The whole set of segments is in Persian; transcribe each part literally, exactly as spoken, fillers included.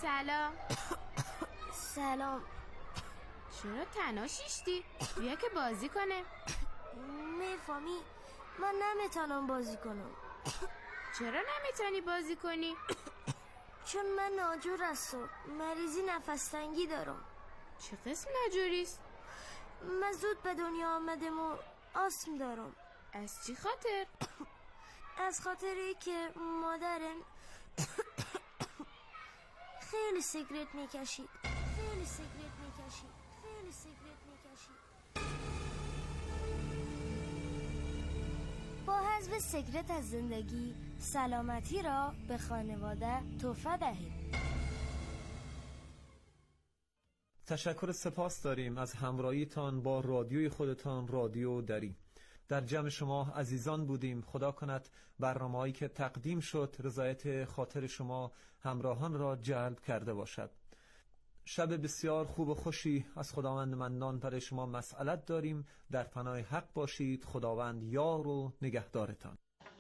سلام. سلام. چرا تنها شیشتی؟ بیا که بازی کنه. میفهمی من نمیتونم بازی کنم. چرا نمیتونی بازی کنی؟ چون من ناجور هستم، مریضی نفس تنگی دارم. چه قسم ناجوریست؟ من زود به دنیا آمدم و آسم دارم. از چی خاطر؟ از خاطری که مادرم خیلی سیگرت میکشید. خیلی سیگرت میکشید. خیلی سیگرت میکشید. با حذف سیگرت از زندگی، سلامتی را به خانواده تحفه دهید. تشکر سپاس داریم از همراهیتان با رادیوی خودتان، رادیو دری. در جمع شما عزیزان بودیم. خدا کند برنامه‌هایی که تقدیم شد رضایت خاطر شما همراهان را جلب کرده باشد. شب بسیار خوب و خوشی از خداوند منان برای شما مسئلت داریم. در پناه حق باشید. خداوند یار و نگهدارتان.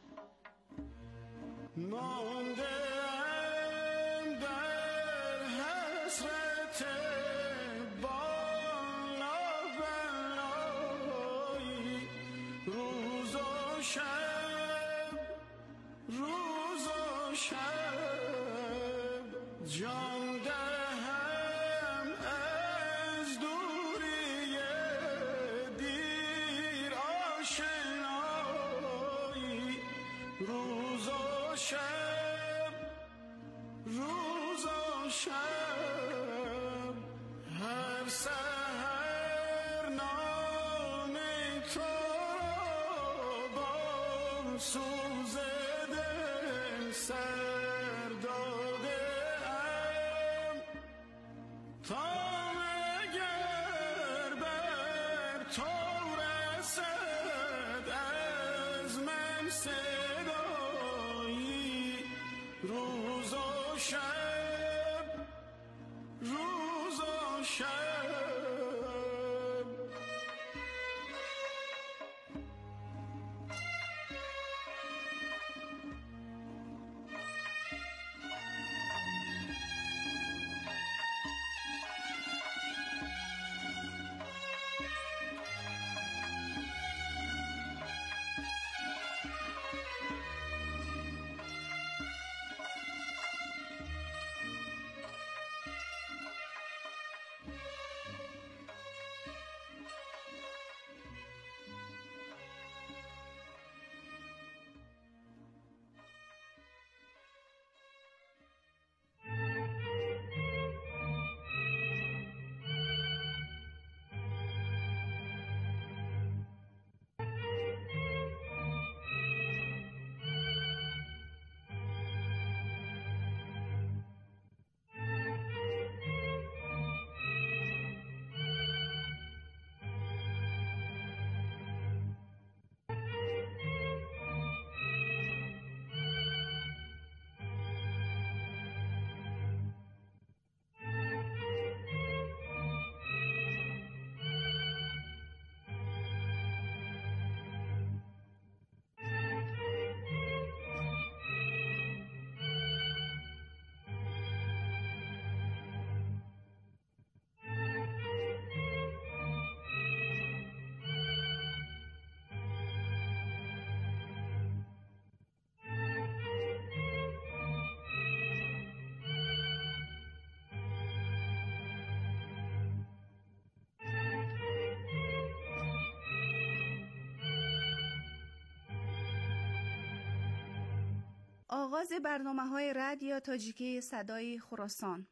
آغاز برنامه‌های رادیو تاجیکی صدای خراسان.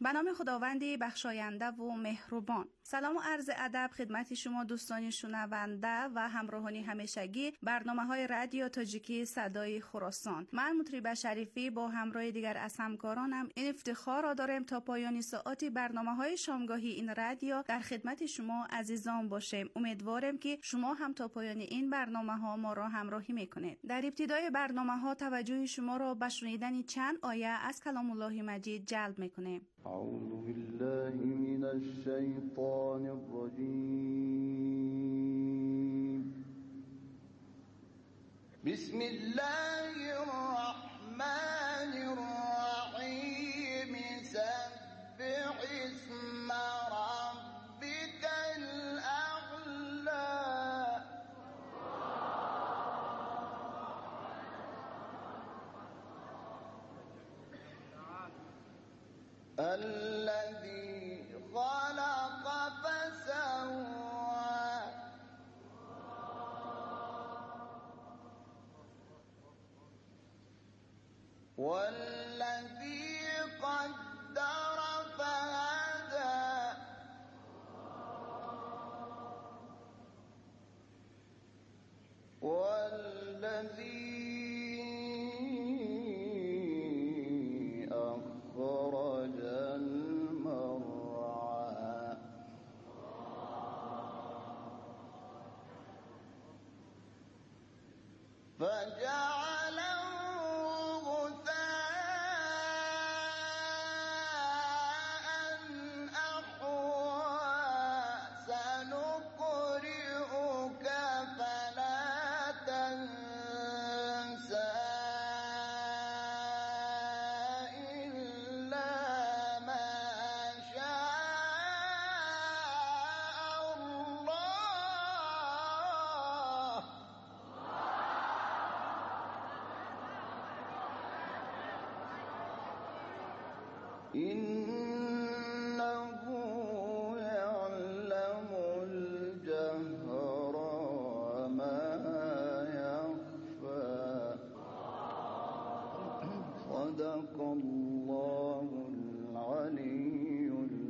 به نام خداوندی بخشاینده و مهربان. سلام و عرض ادب خدمت شما دوستان شنونده و همراهان همیشگی برنامه‌های رادیو تاجیکی صدای خراسان. من مطربه شریفی با همراه دیگر از همکارانم این افتخار را داریم تا پایان ساعت برنامه‌های شامگاهی این رادیو در خدمت شما عزیزان باشیم. امیدوارم که شما هم تا پایان این برنامه‌ها ما را همراهی میکنید. در ابتدای برنامه‌ها توجه شما را به شنیدن چند آیه از کلام الله مجید جلب میکنیم. اعوذ بالله من الشیطان الرجیم. بسم الله الرحمن الرحیم. سبح اسم ربک الاعلی. الذي خلق فسوى والذي قدر فهدى والذي أخرج المرعى فجعله غثاء أحوى. سنقرئك فلا تنسى إلا ما شاء الله. إنه يعلم الجهر وما يخفى. صدق الله العلي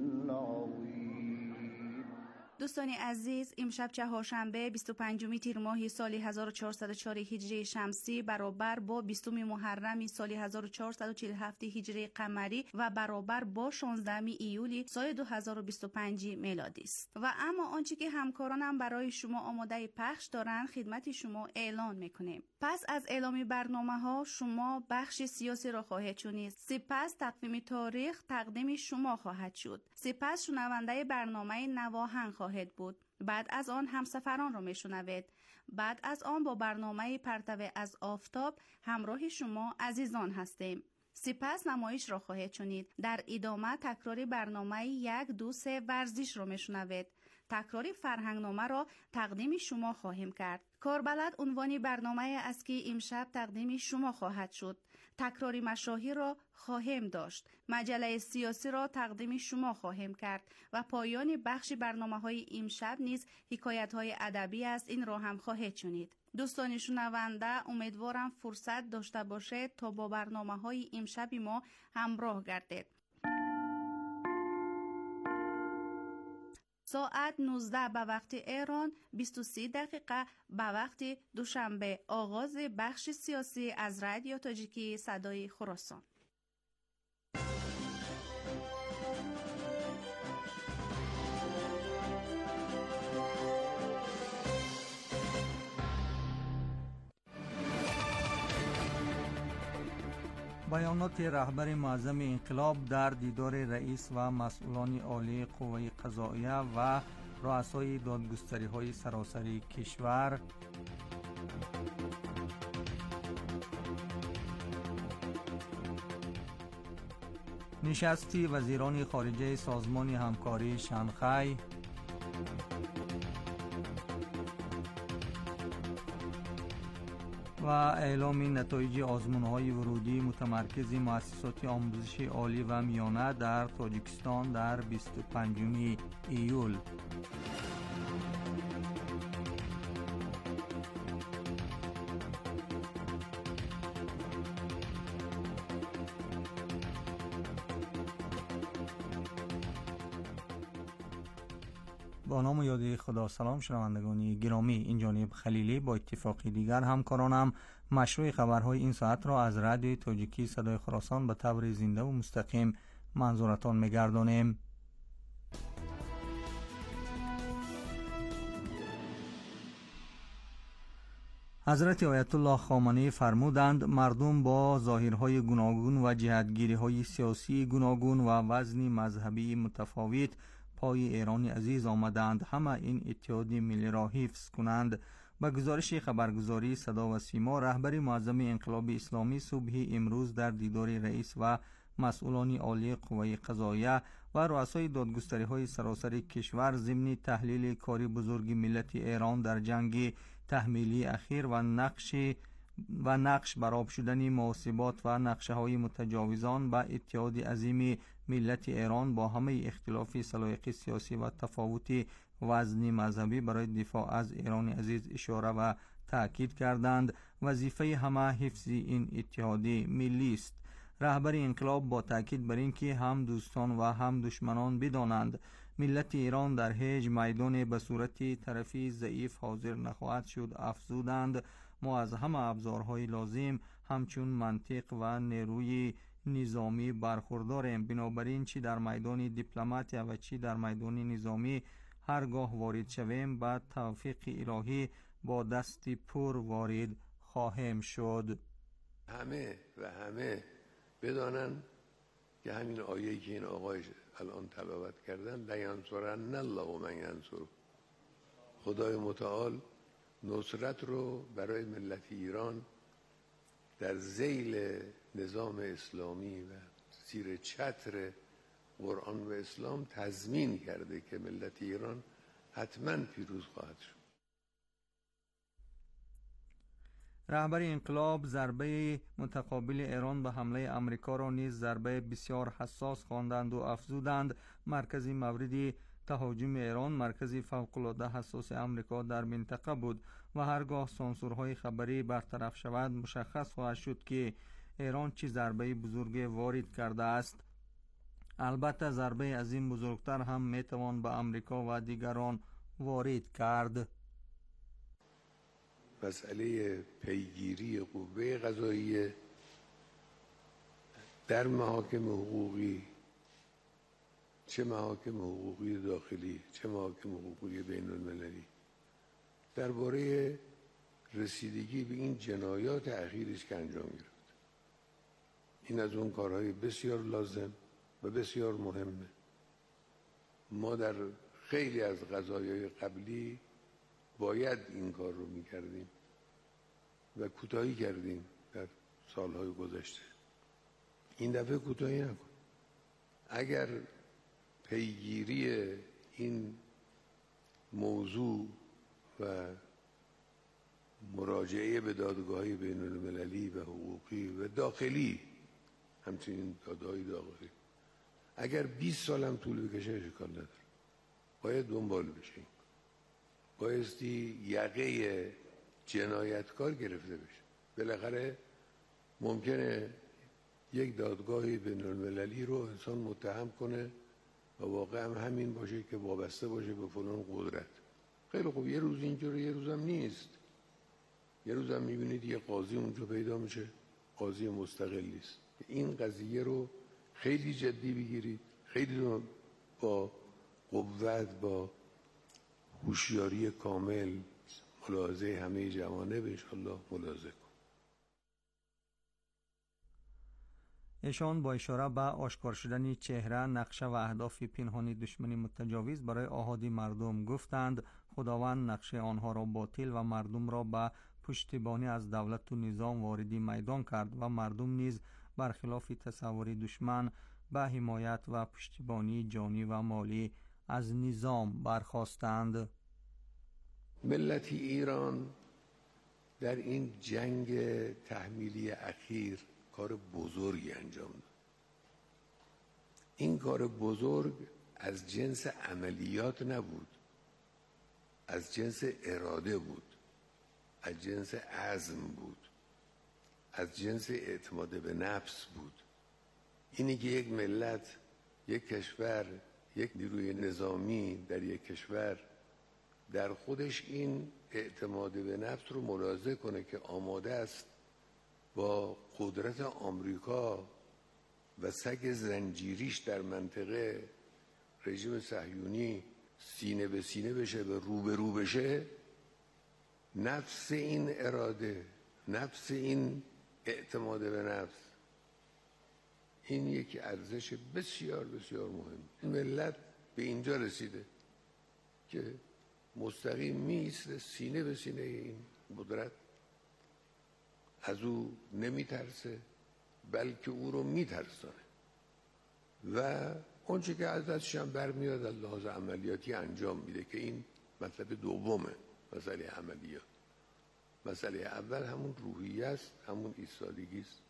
العظيم. دوستان عزیز، امشب چهارشنبه بیست و پنجم تیر ماه سال هزار و چهارصد و چهار هجری شمسی برابر با بیستم محرم سال هزار و چهارصد و چهل و هفت هجری قمری و برابر با شانزدهم ایولی سال دو هزار و بیست و پنج میلادی است. و اما آنچه که همکارانم برای شما آماده پخش دارند خدمت شما اعلان میکنیم. پس از اعلام برنامه‌ها شما بخش سیاسی را خواهید شنید. سپس تقویم تاریخ تقدیم شما خواهد شد. سپس شنونده برنامه نواهنگ خواهد بود. بعد از آن همسفران را میشنوید. بعد از آن با برنامه پرتو از آفتاب همراه شما عزیزان هستیم. سپس نمایش را خواهید شنید. در ادامه تکراری برنامه یک دو سه ورزش را میشنوید. تکراری فرهنگنامه را تقدیم شما خواهیم کرد. کاربلد عنوان برنامه است که امشب تقدیم شما خواهد شد. تکراری مشاهیر را خواهیم داشت. مجله سیاسی را تقدیم شما خواهیم کرد و پایان بخش برنامه‌های امشب نیز حکایت‌های ادبی است. این را هم خواهید شنید. دوستان شنونده، امیدوارم فرصت داشته باشید تا با برنامه‌های امشب ما همراه گردید. ساعت نوزده به وقت ایران، بیست و سه دقیقه به وقت دوشنبه، آغاز بخش سیاسی از رادیو تاجیکی صدای خراسان. بیانات رهبر معظم انقلاب در دیدار رئیس و مسئولان عالی قوه قضاییه و رؤسای دادگستری‌های سراسری کشور. نشست وزیران خارجه سازمان همکاری شانگهای. و اعلام نتایج آزمون‌های ورودی متمرکز مؤسسات آموزش عالی و میانه در تاجیکستان در بیست و پنجم ایول. با نام و یاد خدا. سلام شنوندگان گرامی، این جانب خلیلی با اتفاقی دیگر همکارانم مشروع خبرهای این ساعت را از رادیوی تاجیکی صدای خراسان به طور زنده و مستقیم منظورتان می‌گردانیم. حضرت آیت الله خامنه‌ای فرمودند مردم با ظاهرهای گوناگون و جهتگیری‌های سیاسی گوناگون و وزن مذهبی متفاوت پای ایران عزیز آمدند، همه این اتحاد ملی را حفظ کنند. با گزارش خبرگزاری صدا و سیما، رهبر معظم انقلاب اسلامی صبح امروز در دیدار رئیس و مسئولان عالی قوه قضاییه و رؤسای دادگستری‌های سراسر کشور ضمن تحلیل کار بزرگ ملت ایران در جنگ تحمیلی اخیر و نقش و نقش برآب شدن محاسبات و نقشه‌های متجاوزان به اتحاد عظیم ملت ایران با همه اختلاف سلایق سیاسی و تفاوت وزن مذهبی برای دفاع از ایران عزیز اشاره و تأکید کردند وظیفه همه حفظ این اتحاد ملی است. رهبر انقلاب با تأکید بر اینکه هم دوستان و هم دشمنان بدانند ملت ایران در هیچ میدان به صورت طرفی ضعیف حاضر نخواهد شد افزودند ما از همه ابزارهای لازم همچون منطق و نیروی نظامی برخورداریم، بنابراین چی در میدان دیپلماتی و چی در میدان نظامی هرگاه وارد شویم با توفیق الهی با دست پر وارد خواهیم شد. همه و همه بدانند که همین آیه‌ای که این آقای الان تلاوت کردن لینصرن الله من ینصره، خدای متعال نصرت رو برای ملت ایران در ذیل نظام اسلامی و زیر چتر قرآن و اسلام تضمین کرده که ملت ایران حتما پیروز خواهد شد. رهبر انقلاب ضربه متقابل ایران به حمله امریکا را نیز ضربه بسیار حساس خواندند و افزودند مرکزی مورد تهاجم ایران مرکزی فوق‌العاده حساس امریکا در منطقه بود و هرگاه سانسورهای خبری برطرف شود مشخص خواهد شد که ایران چه ضربه بزرگ وارد کرده است. البته ضربه از این بزرگتر هم میتوان به امریکا و دیگران وارد کرد. مسئله پیگیری قوه قضاییه در محاکم حقوقی، چه محاکم حقوقی داخلی چه محاکم حقوقی بین المللی، درباره رسیدگی به این جنایات اخیرش که انجام گرفت، این از اون کارهای بسیار لازم و بسیار مهمه. ما در خیلی از قضایای قبلی باید این کار رو میکردیم و کوتاهی کردیم در سالهای گذشته. این دفعه کوتاهی نکن. اگر پیگیری این موضوع و مراجعه به دادگاه‌های بین المللی و حقوقی و داخلی، همچنین دادگاه‌های داخلی، اگر بیست سال هم طول بکشه اشکال نداره، باید دنبال بشه. بایستی یقه جنایتکار گرفته بشه. بالاخره ممکنه یک دادگاه بین المللی رو انسان متهم کنه و واقعا هم همین باشه که وابسته باشه به فلان قدرت. خیلی خوب، یه روز اینجوری یه روز هم نیست. یه روز هم میبینید یه قاضی اونجا پیدا میشه، قاضی مستقلی است. این قضیه رو خیلی جدی بگیرید، خیلی رو با قوت، با هوشیاری کامل ملاحظه همه جوانب انشاءالله ملاحظه کن. ایشان با اشاره به آشکار شدن چهره، نقشه و اهداف پنهانی دشمن متجاوز برای احادی مردم گفتند خداوند نقشه آنها را باطل و مردم را به پشتیبانی از دولت و نظام واردی میدان کرد و مردم نیز برخلاف تصور دشمن به حمایت و پشتیبانی جانی و مالی از نظام برخاستند. ملت ایران در این جنگ تحمیلی اخیر کار بزرگی انجام داد. این کار بزرگ از جنس عملیات نبود، از جنس اراده بود، از جنس عزم بود، از جنس اعتماد به نفس بود. اینی که یک ملت، یک کشور، یک نیروی نظامی در یک کشور در خودش این اعتماد به نفس رو ملاحظه کنه که آماده است با قدرت آمریکا و سگ زنجیریش در منطقه رژیم صهیونی سینه به سینه بشه و رو به رو بشه، نفس این اراده، نفس این اعتماد به نفس، این یک ارزش بسیار بسیار مهم. این ملت به اینجا رسیده که مستقیم می‌ایسته سینه به سینه این قدرت، از او نمیترسه بلکه او رو میترسانه و اونچه که ازش هم برمیاد از لحاظ عملیاتی انجام میده که این مطلب دومه، مسئله عملیات. مسئله اول همون روحیه است، همون ایستادگی است.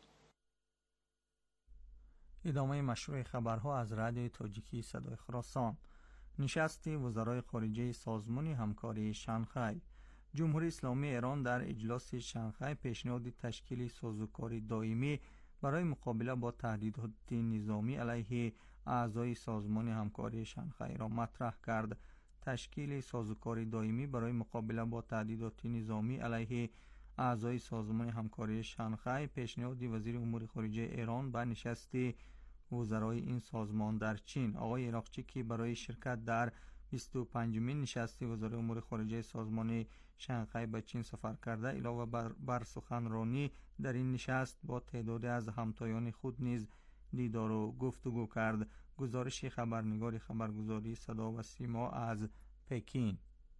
ادامه مشروع خبرها از رادیوی تاجیکی صدای خراسان. نشست وزرای خارجه سازمان همکاری شانگهای. جمهوری اسلامی ایران در اجلاس شانگهای پیشنهاد تشکیل سازوکاری دائمی برای مقابله با تهدیدات نظامی علیه اعضای سازمان همکاری شانگهای را مطرح کرد. تشکیل سازوکاری دائمی برای مقابله با تهدیدات نظامی علیه اعضای سازمان همکاری شانگهای پیشنهاد وزیر امور خارجه ایران به نشست وزرای این سازمان در چین. آقای عراقچی که برای شرکت در بیست و پنجمین نشست وزرای امور خارجه سازمان شانگهای به چین سفر کرده، علاوه بر, بر سخنرانی در این نشست با تعدادی از همتایان خود نیز دیدار و گفتگو کرد. گزارش خبرنگار خبرگزاری صدا و سیما از پکین.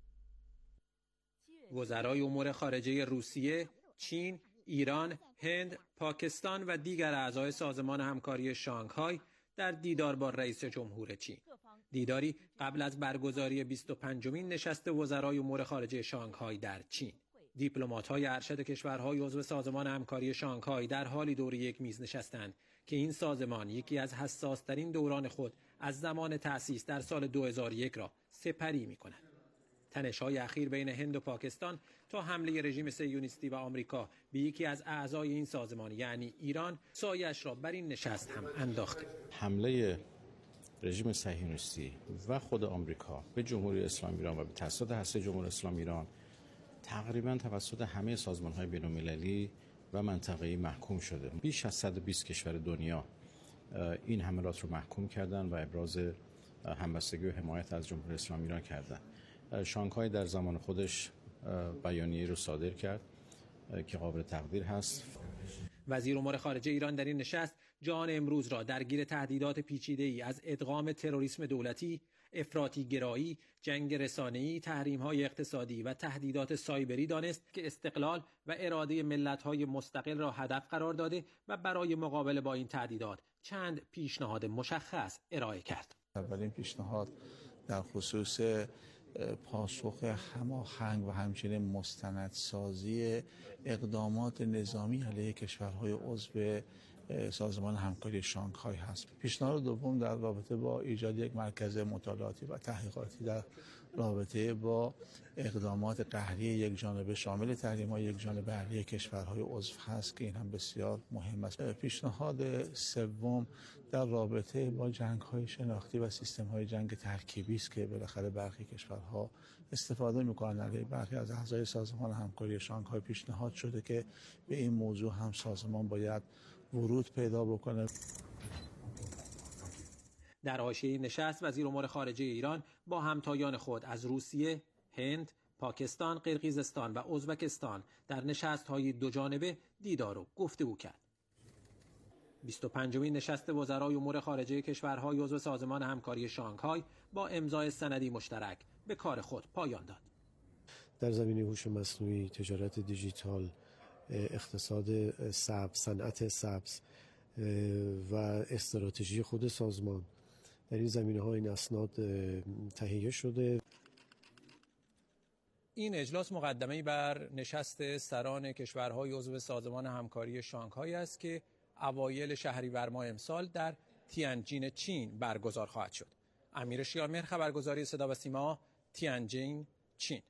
وزرای امور خارجه روسیه، چین، ایران، هند، پاکستان و دیگر اعضای سازمان همکاری شانگهای در دیدار با رئیس جمهور چین. دیداری قبل از برگزاری بیست و پنجمین نشست وزرای امور خارجه شانگهای در چین. دیپلمات‌های ارشد کشورهای عضو سازمان همکاری شانگهای در حالی دور یک میز نشستند که این سازمان یکی از حساس‌ترین دوران خود از زمان تأسیس در سال دو هزار و یک را سپری می‌کند. تنش‌های اخیر بین هند و پاکستان تا حمله رژیم صهیونیستی و آمریکا به یکی از اعضای این سازمان یعنی ایران سایه‌اش را بر این نشست هم انداخته. حمله رژیم صهیونیستی و خود آمریکا به جمهوری اسلامی ایران و به تأسیسات هسته جمهوری اسلامی ایران تقریبا توسط همه سازمان‌های بین‌المللی و منطقه‌ای محکوم شده. بیش از صد و بیست کشور دنیا این حملات رو محکوم کردن و ابراز همبستگی و حمایت از جمهوری اسلامی ایران کردن. شانگهای در زمان خودش بیانیه رو صادر کرد که قابل تقدیر هست. وزیر امور خارجه ایران در این نشست جهان امروز را درگیر تهدیدات پیچیده‌ای از ادغام تروریسم دولتی، افراطی گرایی، جنگ رسانه‌ای، تحریم‌های اقتصادی و تهدیدات سایبری دانست که استقلال و اراده ملت‌های مستقل را هدف قرار داده و برای مقابله با این تهدیدات چند پیشنهاد مشخص ارائه کرد. اولین پیشنهاد در خصوص پاسخ هماهنگ و همچنین مستندسازی اقدامات نظامی علیه کشورهای عضو سازمان همکاری شانگهای هست. پیشنهاد دوم در رابطه با ایجاد یک مرکز مطالعاتی و تحقیقاتی در رابطه با اقدامات قهری یک جانبه شامل تحریم‌های یک جانبه علیه کشورهای عضو هست که این هم بسیار مهم است. پیشنهاد سوم در رابطه با جنگ‌های شناختی و سیستم‌های جنگ ترکیبی است که بالاخره برخی کشورها استفاده می‌کنند علیه برخی از اعضای سازمان همکاری شانگهای. پیشنهاد شده که به این موضوع هم سازمان باید ورود پیدا بکنه. در حاشیه نشست وزیر امور خارجه ایران با همتایان خود از روسیه، هند، پاکستان، قرقیزستان و ازبکستان در نشست‌های دو جانبه دیدار و گفتگو کرد. بیست و پنجمین نشست وزرای امور خارجه کشورهای عضو سازمان همکاری شانگهای با امضای سندی مشترک به کار خود پایان داد. در زمینه هوش مصنوعی، تجارت دیجیتال، اقتصاد سبز، صنعت سبز و استراتژی خود سازمان، در این زمینه‌ها این اسناد تهیه شده. این اجلاس مقدمه‌ای بر نشست سران کشورهای عضو سازمان همکاری شانگهای است که اوایل شهریور ماه امسال در تیانجین چین برگزار خواهد شد. امیر شیامهر، خبرگزاری صدا و سیما، تیانجین، چین.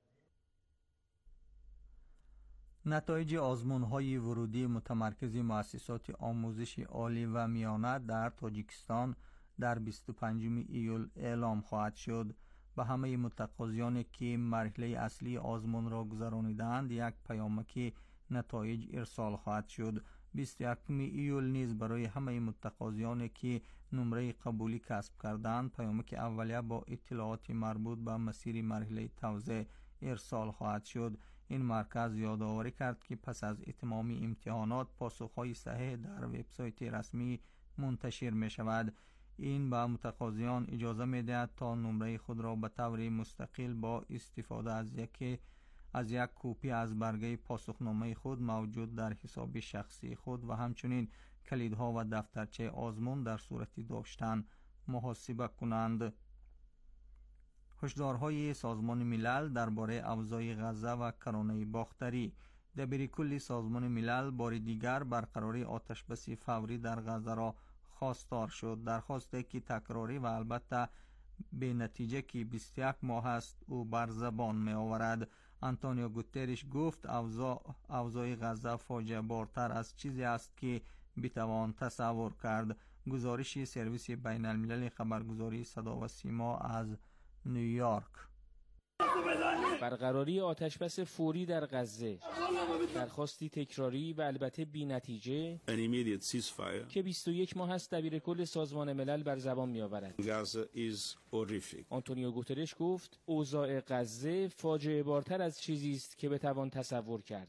نتایج آزمون‌های ورودی متمرکز مؤسسات آموزش عالی و میانه در تاجیکستان در بیست و پنجم ایول اعلام خواهد شد. به همه متقاضیانی که مرحله اصلی آزمون را گذرانیدند یک پیامک نتایج ارسال خواهد شد. بیست و یکم ایول نیز برای همه متقاضیانی که نمره قبولی کسب کردند پیامک اولیه با اطلاعات مربوط به مسیر مرحله توزیع ارسال خواهد شد. این مرکز یادآوری کرد که پس از اتمام امتحانات پاسخهای صحیح در وبسایت رسمی منتشر می شود. این به متقاضیان اجازه می دهد تا نمره خود را به طور مستقل با استفاده از یک از یک کپی از برگه پاسخنامه خود موجود در حساب شخصی خود و همچنین کلیدها و دفترچه آزمون در صورت داشتن محاسبه کنند. هشدارهای سازمان ملل درباره اوضاع غزه و کرانه باختری. دبیرکل سازمان ملل بار دیگر برقراری آتشبس فوری در غزه را خواستار شد. درخواستی که تکراری و البته به نتیجه که بیست و یک ماه است او بر زبان می آورد. آنتونیو گوترش گفت اوضاع اوضاع غزه فاجعه بارتر از چیزی است که بتوان تصور کرد. گزارش سرویس بین الملل خبرگزاری صدا و سیما از نیویورک. برقراری آتشبس فوری در غزه، درخواستی تکراری و البته بی نتیجه که بیست و یک ماه است دبیرکل سازمان ملل بر زبان می آورد. آنتونیو گوترش گفت اوضاع غزه فاجعه بارتر از چیزی است که بتوان تصور کرد.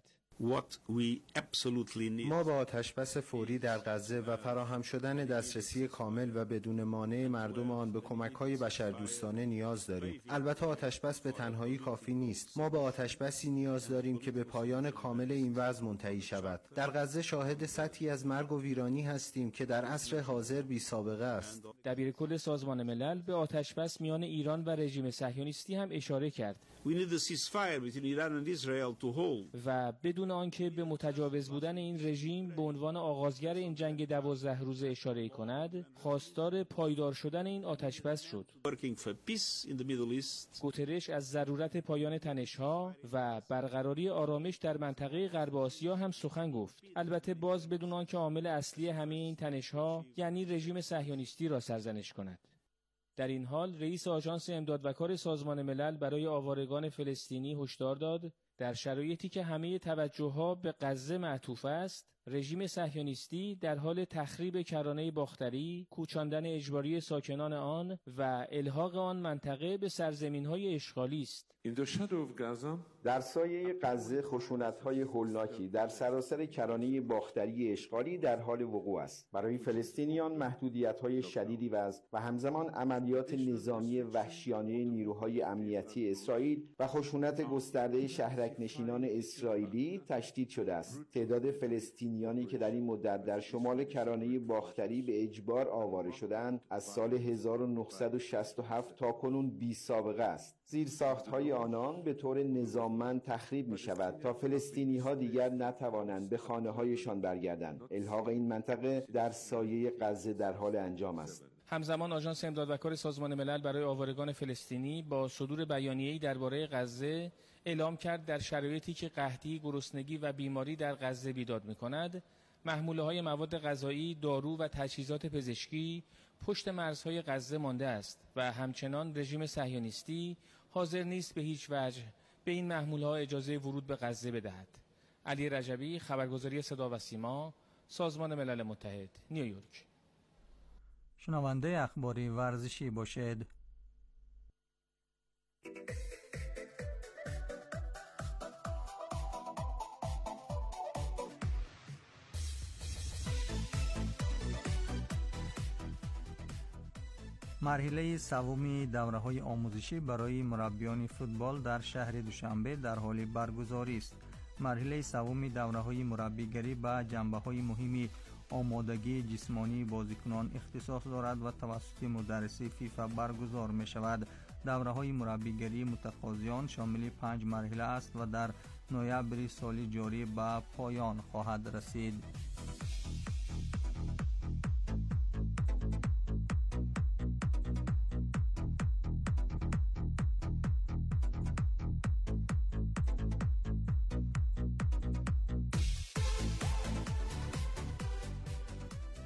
ما با آتشبس فوری در غزه و فراهم شدن دسترسی کامل و بدون مانع مردم آن به کمک‌های بشردوستانه نیاز داریم. البته آتشبس به تنهایی کافی نیست. ما به آتشبسی نیاز داریم که به پایان کامل این وضع منتهی شود. در غزه شاهد سطحی از مرگ و ویرانی هستیم که در عصر حاضر بی سابقه است. دبیرکل سازمان ملل به آتشبس میان ایران و رژیم صهیونیستی هم اشاره کرد. و بدون آنکه به متجاوز بودن این رژیم به عنوان آغازگر این جنگ دوازده روزه اشاره کند، خواستار پایدار شدن این آتشبس شد. گوترش از ضرورت پایان تنش‌ها و برقراری آرامش در منطقه غرب آسیا هم سخن گفت. البته باز بدون آنکه عامل اصلی همه این تنش‌ها یعنی رژیم صهیونیستی را سرزنش کند. در این حال رئیس آژانس امداد و کار سازمان ملل برای آوارگان فلسطینی هشدار داد در شرایطی که همه توجه‌ها به غزه معطوف است، رژیم صهیونیستی در حال تخریب کرانه باختری، کوچاندن اجباری ساکنان آن و الحاق آن منطقه به سرزمین‌های اشغالی است. در سایه غزه خشونت‌های هولناکی در سراسر کرانه باختری اشغالی در حال وقوع است. برای فلسطینیان محدودیت‌های شدیدی وضع و همزمان عملیات نظامی وحشیانه نیروهای امنیتی اسرائیل و خشونت گسترده شهرک نشینان اسرائیلی تشدید شده است. تعداد فلسطینیانی که در این مدت در شمال کرانه باختری به اجبار آواره شدند از سال هزار و نهصد و شصت و هفت تا کنون بی سابقه است. زیرساخت‌های آنان به طور نظاممند تخریب می شود تا فلسطینی ها دیگر نتوانند به خانه هایشان برگردند. الحاق این منطقه در سایه غزه در حال انجام است. همزمان آژانس امداد و کار سازمان ملل برای آوارگان فلسطینی با صدور بیانیه‌ای درباره غزه اعلام کرد در شرایطی که قحطی، گرسنگی و بیماری در غزه بیداد می‌کند، محموله‌های مواد غذایی، دارو و تجهیزات پزشکی پشت مرزهای غزه مانده است و همچنان رژیم صهیونیستی حاضر نیست به هیچ وجه به این محموله‌ها اجازه ورود به غزه بدهد. علی رجبی، خبرگزاری صدا و سیما، سازمان ملل متحد، نیویورک. شنونده اخباری ورزشی باشید. مرحله سوم دوره‌های آموزشی برای مربیان فوتبال در شهر دوشنبه در حال برگزاری است. مرحله سوم دوره‌های مربیگری به جنبه‌های مهمی آمادگی جسمانی بازیکنان اختصاص دارد و توسط مدرس فیفا برگزار می شود. دوره‌های مربیگری متقاضیان شامل پنج مرحله است و در نوامبر سال جاری به پایان خواهد رسید.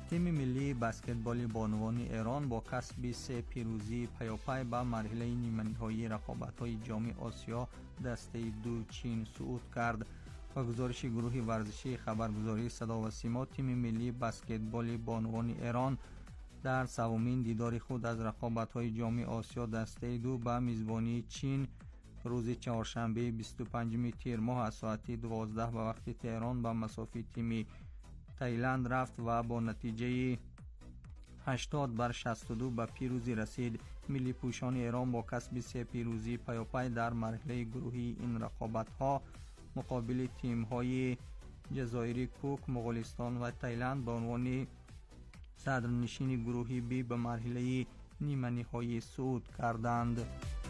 تیم ملی بسکتبال بانوان ایران با کسب سه پیروزی پیاپی به مرحله نیمه‌نهایی رقابت‌های جام آسیا دسته دو چین صعود کرد. با گزارش گروه ورزشی خبرگزاری صدا و سیما، تیم ملی بسکتبال بانوان ایران در سومین دیدار خود از رقابت‌های جام آسیا دسته دو به میزبانی چین روز چهارشنبه بیست و پنجم تیر ماه از ساعت دوازده به وقت تهران به مسافت تیم تایلند رفت و با نتیجه هشتاد بر شصت و دو به پیروزی رسید. ملی پوشان ایران با کسب سه پیروزی پیاپی در مرحله گروهی این رقابت‌ها مقابل تیم‌های جزایری کوک، مغولستان و تایلند به عنوان صدرنشین گروهی بی به مرحله نیمه نهایی صعود کردند.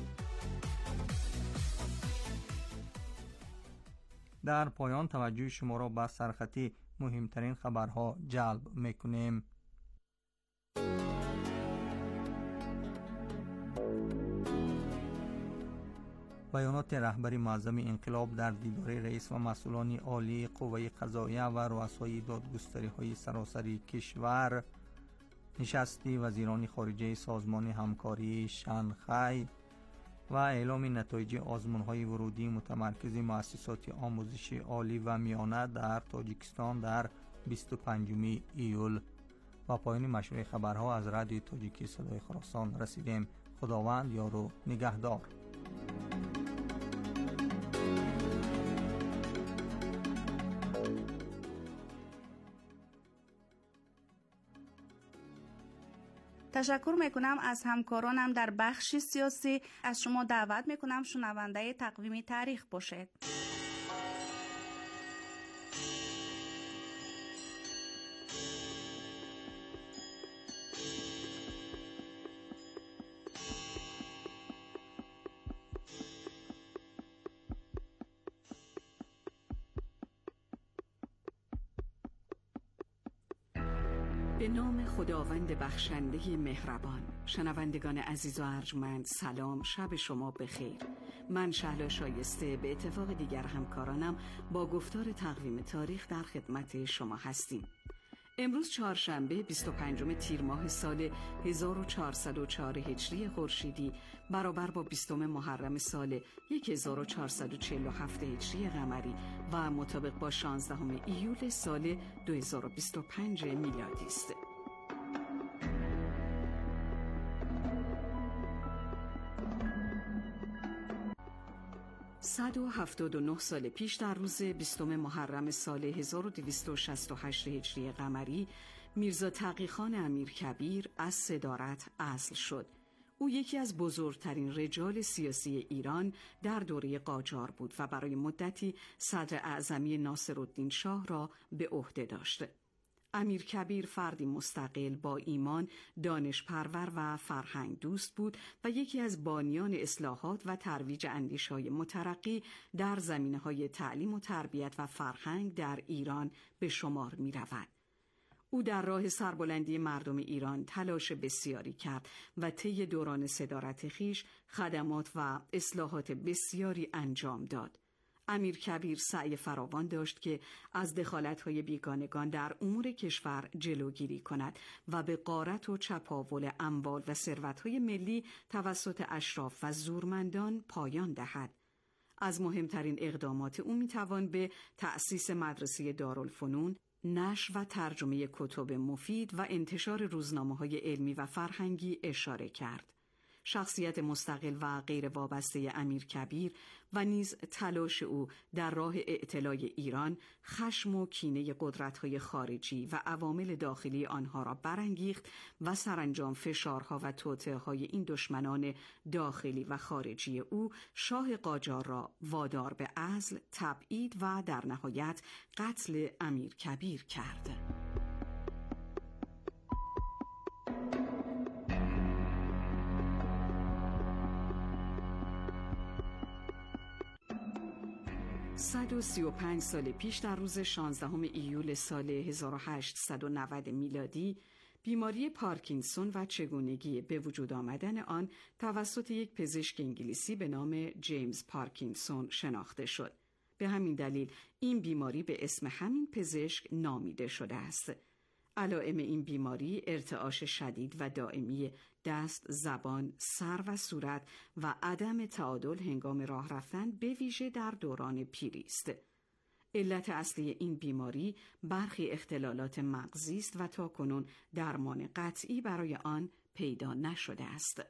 در پایان توجه شما را به سرخطی مهمترین خبرها جلب میکنیم. بیانات رهبر معظم انقلاب در دیدار رئیس و مسئولان عالی قوه قضاییه و رؤسای دادگستری‌های سراسری کشور، نشست وزیران خارجه سازمان همکاری شانگهای و اعلام نتایج آزمون‌های ورودی متمرکز مؤسسات آموزش عالی و میانه در تاجیکستان در بیست و پنجم ایول. و پایان مشروع خبرها از رادیو تاجیکی صدای خراسان رسیدیم. خداوند یار و نگهدار. تشکر میکنم از همکارانم در بخش سیاسی. از شما دعوت میکنم شنونده تقویم تاریخ باشید. به نام خداوند بخشنده مهربان. شنوندگان عزیز و ارجمند، سلام، شب شما بخیر. من شهلا شایسته به اتفاق دیگر همکارانم با گفتار تقویم تاریخ در خدمت شما هستیم. امروز چهارشنبه بیست و پنجم تیر ماه سال هزار و چهارصد و چهار هجری خورشیدی برابر با بیستم محرم سال هزار و چهارصد و چهل و هفت هجری قمری و مطابق با شانزدهم ایول سال دو هزار و بیست و پنج میلادی است. صد و هفتاد و نه سال پیش در روز بیستم محرم سال هزار و دویست و شصت و هشت هجری قمری میرزا تقی‌خان امیرکبیر از صدارت عزل شد. او یکی از بزرگترین رجال سیاسی ایران در دوره قاجار بود و برای مدتی صدر اعظمی ناصرالدین شاه را به عهده داشت. امیرکبیر فردی مستقل با ایمان، دانشپرور و فرهنگ دوست بود و یکی از بانیان اصلاحات و ترویج اندیش‌های مترقی در زمینه‌های تعلیم و تربیت و فرهنگ در ایران به شمار می‌رود. او در راه سربلندی مردم ایران تلاش بسیاری کرد و طی دوران صدارت خویش خدمات و اصلاحات بسیاری انجام داد. امیرکبیر سعی فراوان داشت که از دخالت‌های بیگانگان در امور کشور جلوگیری کند و به غارت و چپاول اموال و ثروت‌های ملی توسط اشراف و زورمندان پایان دهد. از مهمترین اقدامات او می‌توان به تأسیس مدرسه دارالفنون، نشر و ترجمه کتب مفید و انتشار روزنامه‌های علمی و فرهنگی اشاره کرد. شخصیت مستقل و غیر وابسته امیرکبیر و نیز تلاش او در راه اعتلاء ایران خشم و کینه قدرت‌های خارجی و عوامل داخلی آنها را برانگیخت و سرانجام فشارها و توطئه‌های این دشمنان داخلی و خارجی او شاه قاجار را وادار به عزل، تبعید و در نهایت قتل امیرکبیر کرد. صد و سی و پنج سال پیش در روز شانزدهم ایول سال هزار و هشتصد و نود میلادی بیماری پارکینسون و چگونگی به وجود آمدن آن توسط یک پزشک انگلیسی به نام جیمز پارکینسون شناخته شد. به همین دلیل این بیماری به اسم همین پزشک نامیده شده است. علائم این بیماری ارتعاش شدید و دائمی دست، زبان، سر و صورت و عدم تعادل هنگام راه رفتن به ویژه در دوران پیری است. علت اصلی این بیماری برخی اختلالات مغزی است و تاکنون درمان قطعی برای آن پیدا نشده است.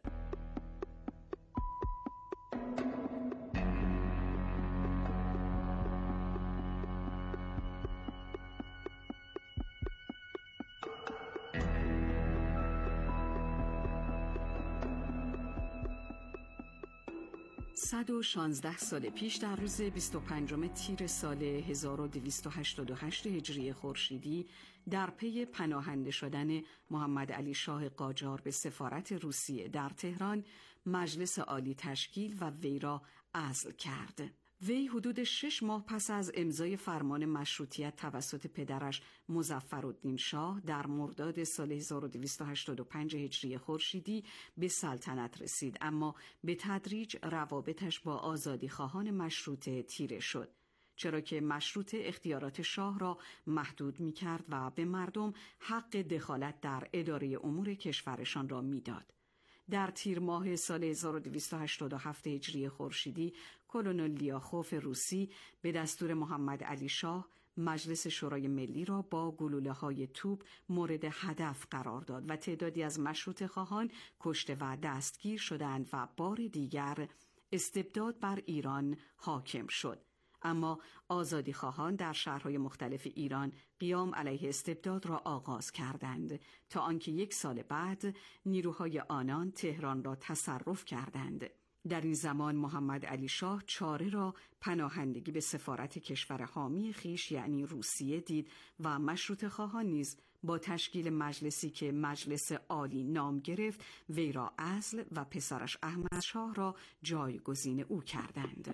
صد و شانزده سال پیش در روز بیست و پنجم تیر سال هزار و دویست و هشتاد و هشت هجری خورشیدی در پی پناهنده شدن محمد علی شاه قاجار به سفارت روسیه در تهران مجلس عالی تشکیل و وی را عزل کرد. وی حدود شش ماه پس از امضای فرمان مشروطیت توسط پدرش مظفرالدین شاه در مرداد سال هزار و دویست و هشتاد و پنج هجری خورشیدی به سلطنت رسید، اما به تدریج روابطش با آزادیخواهان مشروطه تیره شد، چرا که مشروطه اختیارات شاه را محدود می کرد و به مردم حق دخالت در اداره امور کشورشان را می داد. در تیر ماه سال هزار و دویست و هشتاد و هفت هجری خورشیدی کلونل لیاخوف روسی به دستور محمد علی شاه مجلس شورای ملی را با گلوله‌های توپ مورد هدف قرار داد و تعدادی از مشروطه خواهان کشته و دستگیر شدند و بار دیگر استبداد بر ایران حاکم شد. اما آزادی خواهان در شهرهای مختلف ایران قیام علیه استبداد را آغاز کردند تا آنکه یک سال بعد نیروهای آنان تهران را تصرف کردند. در این زمان محمد علی شاه چاره را پناهندگی به سفارت کشور حامی خیش یعنی روسیه دید و مشروطه خواهان نیز با تشکیل مجلسی که مجلس عالی نام گرفت وی را عزل و پسرش احمد شاه را جایگزین او کردند.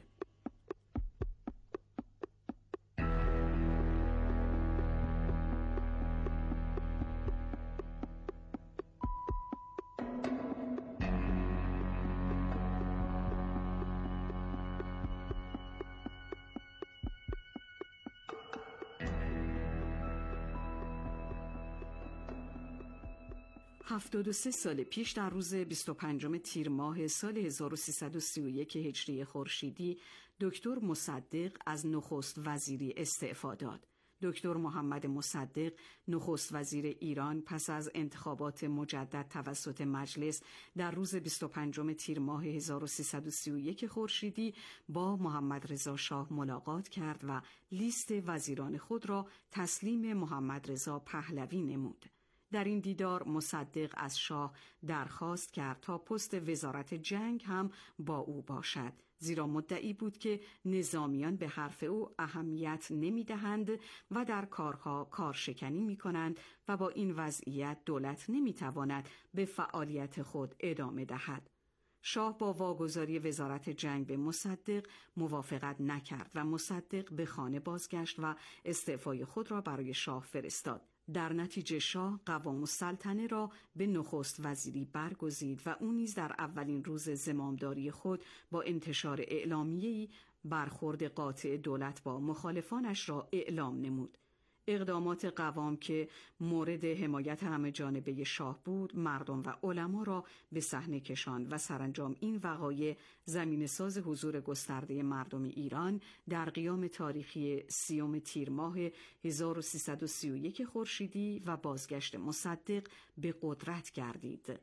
هفتاد و سه سال پیش در روز بیست و پنجم تیر ماه سال هزار و سیصد و سی و یک هجری خورشیدی دکتر مصدق از نخست وزیری استعفا داد. دکتر محمد مصدق نخست وزیر ایران پس از انتخابات مجدد توسط مجلس در روز بیست و پنجم تیر ماه هزار و سیصد و سی و یک خورشیدی با محمد رضا شاه ملاقات کرد و لیست وزیران خود را تسلیم محمد رضا پهلوی نمود. در این دیدار مصدق از شاه درخواست کرد تا پست وزارت جنگ هم با او باشد، زیرا مدعی بود که نظامیان به حرف او اهمیت نمی‌دهند و در کارها کارشکنی می‌کنند و با این وضعیت دولت نمی‌تواند به فعالیت خود ادامه دهد. شاه با واگذاری وزارت جنگ به مصدق موافقت نکرد و مصدق به خانه بازگشت و استعفای خود را برای شاه فرستاد. در نتیجه شاه قوام السلطنه را به نخست وزیری برگزید و او نیز در اولین روز زمامداری خود با انتشار اعلامیه‌ای برخورد قاطع دولت با مخالفانش را اعلام نمود. اقدامات قوام که مورد حمایت همه جانبه شاه بود، مردم و علما را به صحنه کشاند و سرانجام این وقایع زمینه‌ساز حضور گسترده مردم ایران در قیام تاریخی سیوم تیر ماه هزار و سیصد و سی و یک خورشیدی و بازگشت مصدق به قدرت گردید.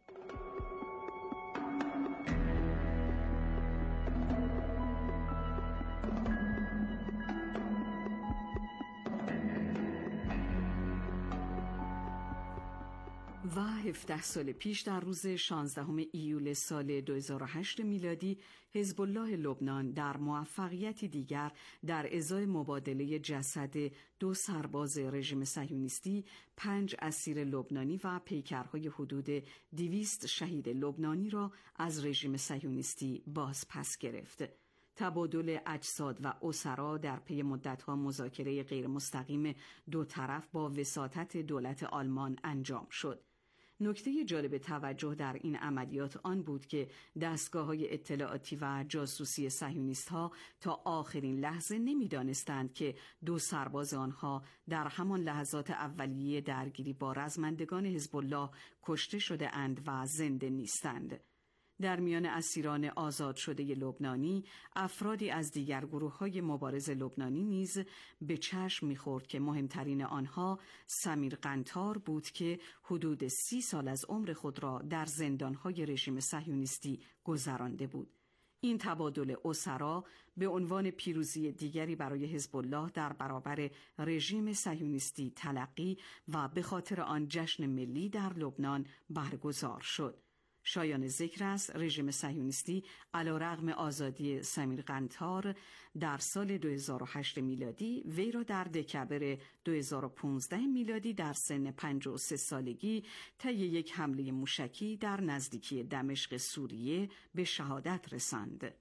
و هفده سال پیش در روز شانزدهم ایول سال دو هزار و هشت میلادی حزب الله لبنان در موفقیتی دیگر در ازای مبادله جسد دو سرباز رژیم صهیونیستی، پنج اسیر لبنانی و پیکرهای حدود دویست شهید لبنانی را از رژیم صهیونیستی باز پس گرفت. تبادل اجساد و اسرا در پی مدت‌ها مذاکره غیر مستقیم دو طرف با وساطت دولت آلمان انجام شد. نکته جالب توجه در این عملیات آن بود که دستگاه‌های اطلاعاتی و جاسوسی صهیونیست‌ها تا آخرین لحظه نمی‌دانستند که دو سرباز آنها در همان لحظات اولیه درگیری با رزمندگان حزب الله کشته شده اند و زنده نیستند. در میان اسیران آزاد شده لبنانی، افرادی از دیگر گروه‌های مبارز لبنانی نیز به چشم می‌خورد که مهمترین آنها سمیر قنطار بود که حدود سی سال از عمر خود را در زندان‌های رژیم صهیونیستی گذرانده بود. این تبادل اسرا به عنوان پیروزی دیگری برای حزب الله در برابر رژیم صهیونیستی تلقی و به خاطر آن جشن ملی در لبنان برگزار شد. شایان ذکر است رژیم صهیونیستی علیرغم آزادی سمیر قنطار در سال دو هزار و هشت میلادی وی را در دکبر دو هزار و پانزده میلادی در سن پنجاه و سه سالگی طی یک حمله موشکی در نزدیکی دمشق سوریه به شهادت رساند.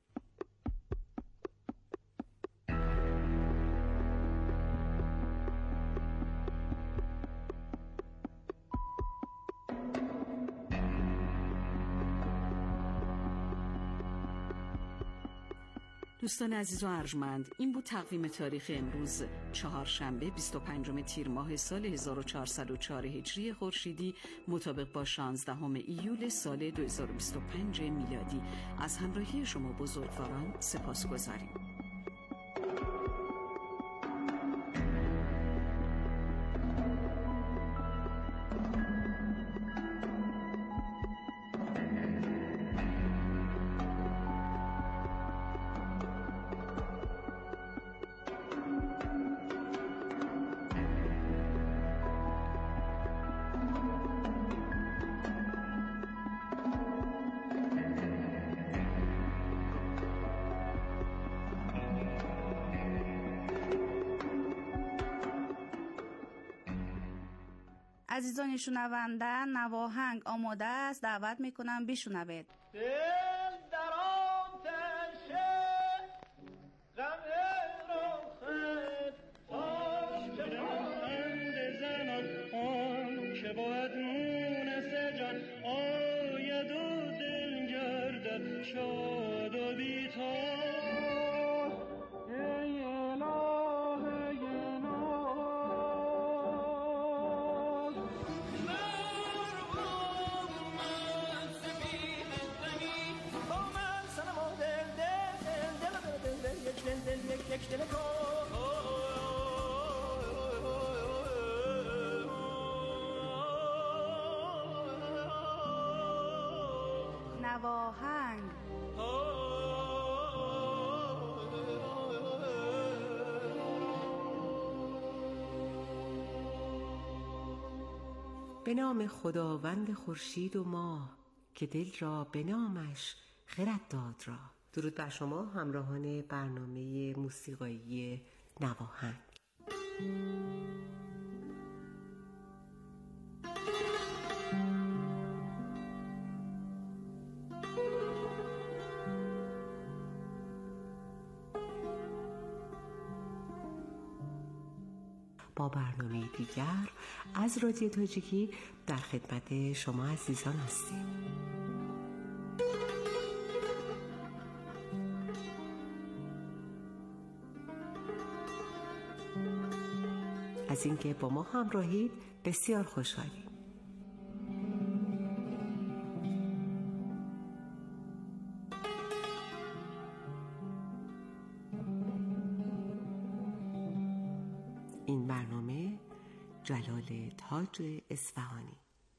دوستان عزیز و ارجمند، این بود تقویم تاریخ امروز چهارشنبه بیست و پنجم تیر ماه سال هزار و چهارصد و چهار هجری خورشیدی مطابق با شانزدهم ایول سال دو هزار و بیست و پنج میلادی. از همراهی شما بزرگواران سپاسگزاریم. عزیزان شنونده، نواهنگ آماده است، دعوت میکنم بشنوید. دل در آتش غم رخت تاش که خند زنان آن که باید مونس جان آید و دل گردد شاد و بی‌تاب. نواهنگ به نام خداوند خورشید و ماه که دل را به نامش خرد داد را. درود بر شما همراهان برنامه موسیقایی نواهنگ. با برنامه دیگر از رادیو تاجیکی در خدمت شما عزیزان هستیم. از اینکه با ما همراهید بسیار خوشحالیم. این برنامه جلال تاج اصفهانی.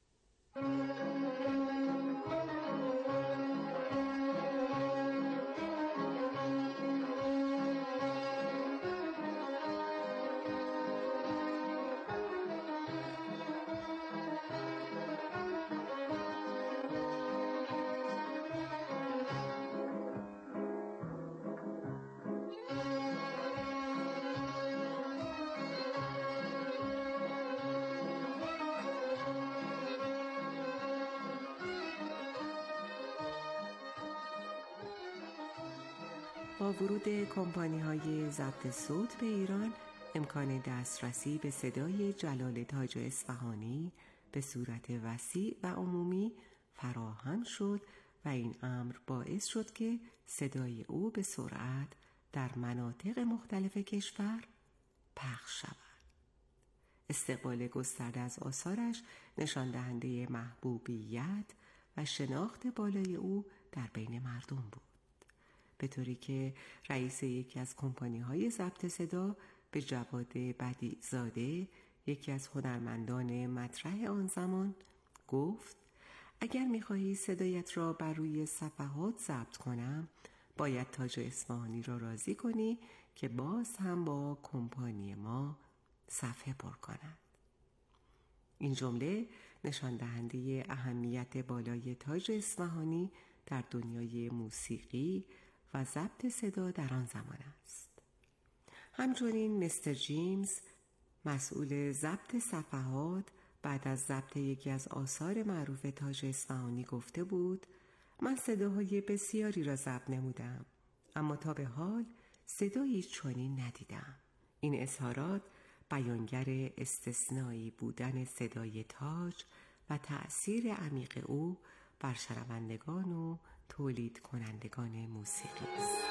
با ورود کمپانی های ضبط صوت به ایران، امکان دسترسی به صدای جلال تاج اصفهانی به صورت وسیع و عمومی فراهم شد و این امر باعث شد که صدای او به سرعت در مناطق مختلف کشور پخش شود. استقبال گسترده از آثارش نشان دهنده محبوبیت و شناخت بالای او در بین مردم بود، به طوری که رئیس یکی از کمپانی‌های ضبط صدا به جواد بدیع‌زاده، یکی از هنرمندان مطرح آن زمان، گفت اگر می‌خواهی صدایت را بر روی صفحات ضبط کنم، باید تاج اصفهانی را راضی کنی که باز هم با کمپانی ما صفحه پر کند. این جمله نشان دهنده اهمیت بالای تاج اصفهانی در دنیای موسیقی و ضبط صدا در آن زمان است. همچنین مستر جیمز، مسئول ضبط صفحات، بعد از ضبط یکی از آثار معروف تاج اصفهانی گفته بود من صداهای بسیاری را ضبط نمودم، اما تا به حال صدایی چنین ندیدم. این اظهارات بیانگر استثنایی بودن صدای تاج و تأثیر عمیق او بر شنوندگان و تولید کنندگان موسیقی است.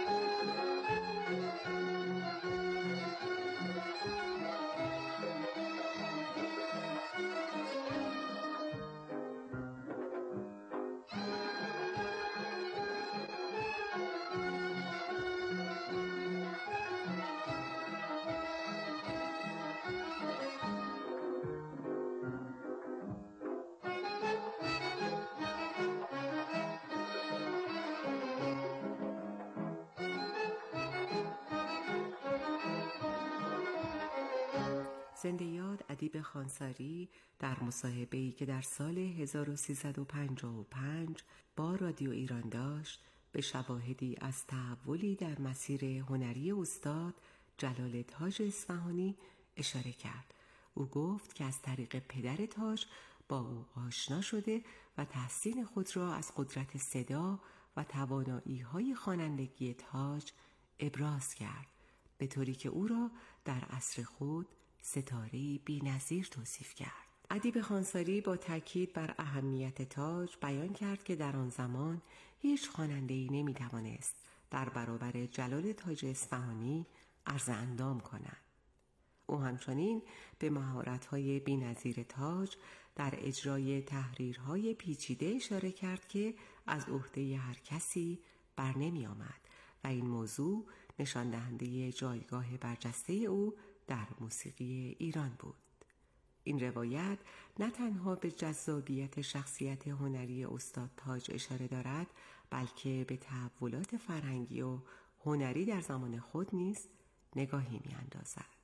زنده یاد ادیب خانساری در مصاحبه‌ای که در سال هزار و سیصد و پنجاه و پنج با رادیو ایران داشت، به شواهدی از تحولی در مسیر هنری استاد جلال تاج اصفهانی اشاره کرد. او گفت که از طریق پدر تاج با او آشنا شده و تحسین خود را از قدرت صدا و توانایی‌های خوانندگی تاج ابراز کرد، به طوری که او را در عصر خود ستاره‌ای بی‌نظیر توصیف کرد. ادیب خانساری با تاکید بر اهمیت تاج بیان کرد که در آن زمان هیچ خواننده‌ای نمی‌توانست در برابر جلال تاج اصفهانی عرض اندام کند. او همچنین به مهارت‌های بی‌نظیر تاج در اجرای تحریرهای پیچیده اشاره کرد که از عهده هر کسی بر نمی آمد و این موضوع نشان دهنده جایگاه برجسته او در موسیقی ایران بود. این روایت نه تنها به جذابیت شخصیت هنری استاد تاج اشاره دارد، بلکه به تحولات فرهنگی و هنری در زمان خود نیز نگاهی می اندازد.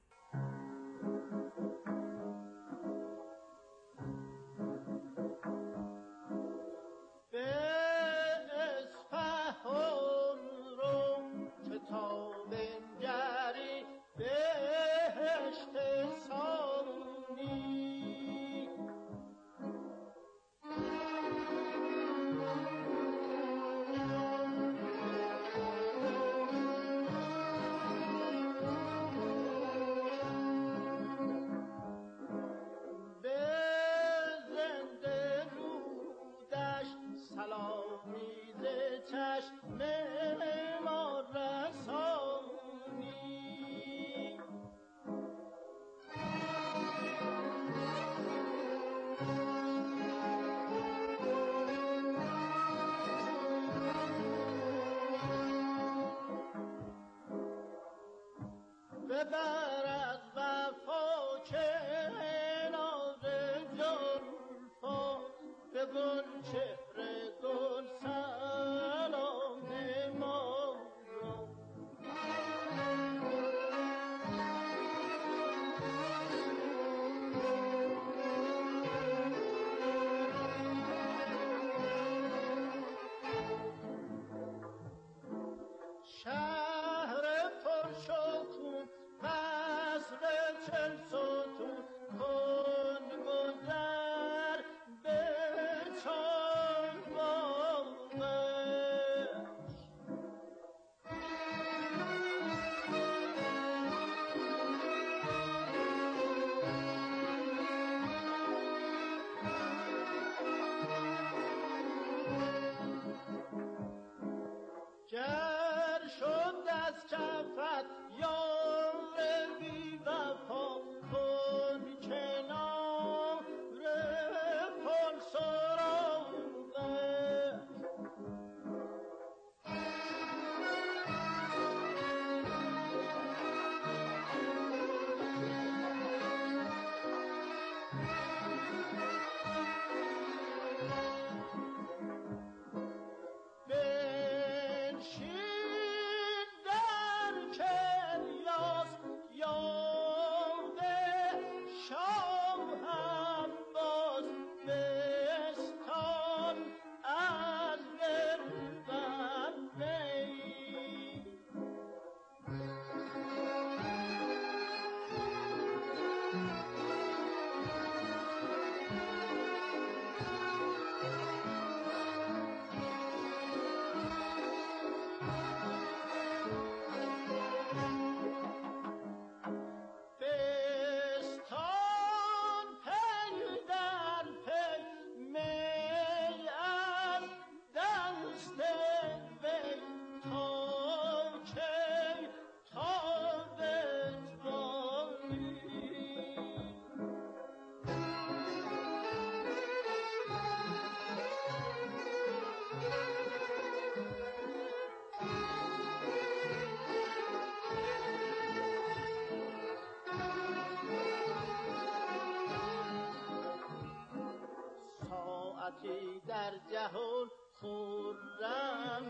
هرچی در جهان خورم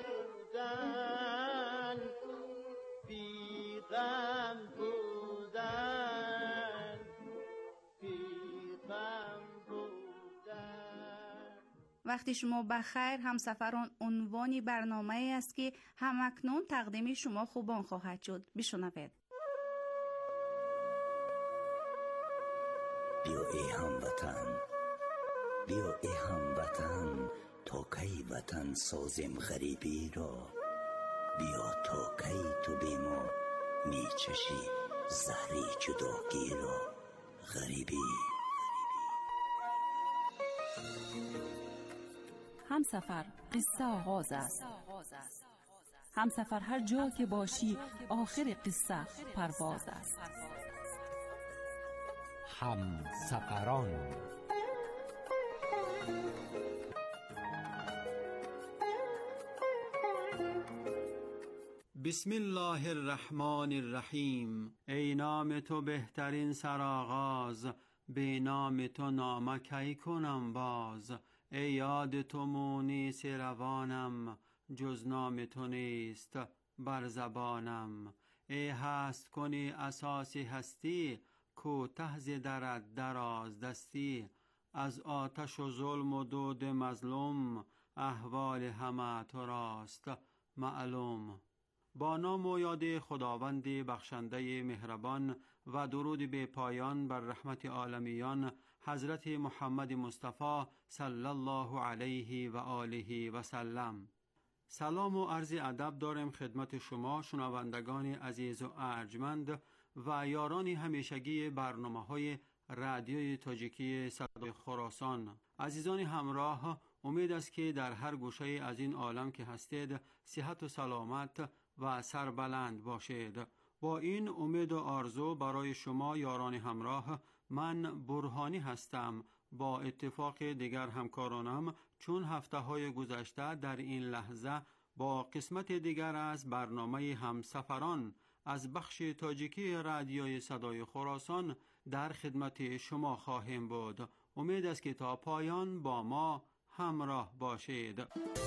بودن بی غم بودن بی غم بودن. وقتی شما بخیر همسفران عنوانی برنامه ای است که همکنون تقدیم شما خوبان خواهد شد. بشنوید. بیا ای هموطن، بیا ای هموطن، تا کی وطن سازیم غریبی را. بیا تا کی تو بی ما می چشی زهری جداگی را. غریبی همسفر قصه آغاز است. همسفر هر جا که باشی آخر قصه پرواز است. همسفران. بسم الله الرحمن الرحیم. ای نام تو بهترین سرآغاز، به نام تو نامه کی کنم باز. ای یاد تو مونس روانم، جز نام تو نیست بر زبانم. ای هست کنی اساسی هستی، کوته ز درت دراز دستی. از آتش و ظلم و دود مظلوم، احوال همه تو راست معلوم. با نام و یاد خداوند بخشنده مهربان و درود به پایان بر رحمت عالمیان حضرت محمد مصطفی صلی الله علیه و آله و سلم. سلام و عرض ادب دارم خدمت شما شنوندگان عزیز و ارجمند و یاران همیشگی برنامه‌های رادیوی تاجیکی صدای خراسان. عزیزان همراه، امید است که در هر گوشه از این عالم که هستید صحت و سلامت و سربلند باشید. با این امید و آرزو برای شما یاران همراه، من برهانی هستم. با اتفاق دیگر همکارانم چون هفته های گذشته در این لحظه با قسمت دیگر از برنامه همسفران از بخش تاجیکی رادیوی صدای خراسان در خدمت شما خواهیم بود. امید است که تا پایان با ما همراه باشید.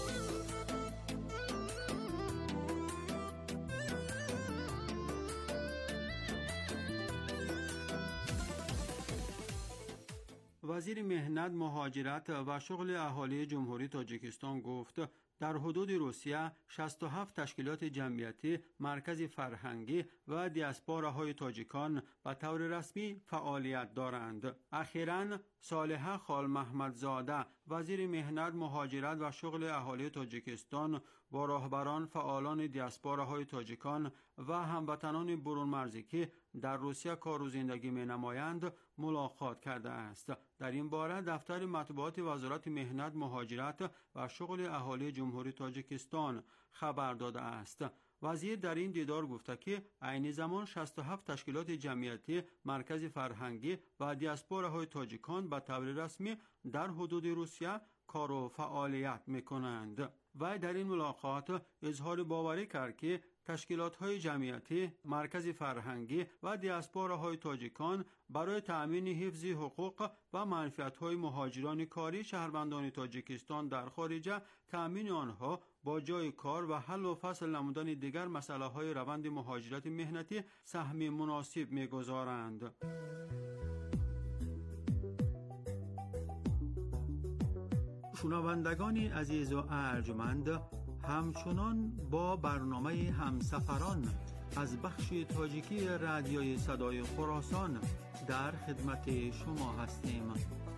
وزیر مهنت، مهاجرت و شغل اهالی جمهوری تاجیکستان گفت در حدود روسیه شصت و هفت تشکیلات جمعیتی، مرکز فرهنگی و دیاسپوراهای تاجیکان به طور رسمی فعالیت دارند. اخیراً صالحه خال محمدزاده، وزیر مهنت، مهاجرت و شغل اهالی تاجیکستان با راهبران، فعالان دیاسپوراهای تاجیکان و هموطنان برون مرزی که در روسیه کار و زندگی می نمایند ملاقات کرده است. در این باره دفتر مطبوعات وزارت مهنت، مهاجرت و شغل اهالی جمهوری تاجیکستان خبر داده است. وزیر در این دیدار گفته که عین زمان شصت و هفت تشکیلات جمعیتی، مرکز فرهنگی و دیاسپوراهای تاجیکان به طور رسمی در حدود روسیه کار و فعالیت می‌کنند. و در این ملاقات اظهار باوری کرد که تشکیلات‌های جمعیتی، مرکز فرهنگی و دیاسپوراهای تاجیکان برای تأمین حفظ حقوق و منفعت‌های مهاجران کاری شهروندان تاجیکستان در خارج، تأمین آنها با جای کار و حل و فصل نمودن دیگر مسائل روند مهاجرت مهنتی سهم مناسب می‌گذارند. شنوندگان عزیز و ارجمند، همچنان با برنامه همسفران از بخش تاجیکی رادیوی صدای خراسان در خدمت شما هستیم.